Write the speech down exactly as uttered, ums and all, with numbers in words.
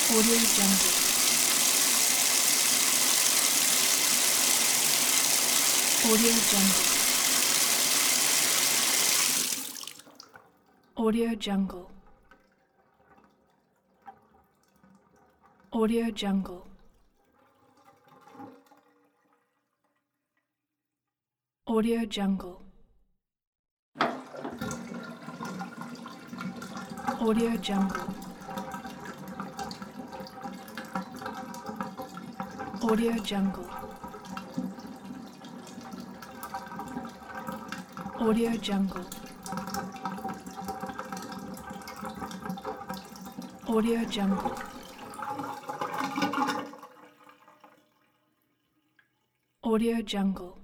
Audio Jungle. Audio Jungle. Audio Jungle. Audio Jungle. Audio Jungle. Audio Jungle. Audio Jungle. Audio Jungle. Audio Jungle. Audio Jungle.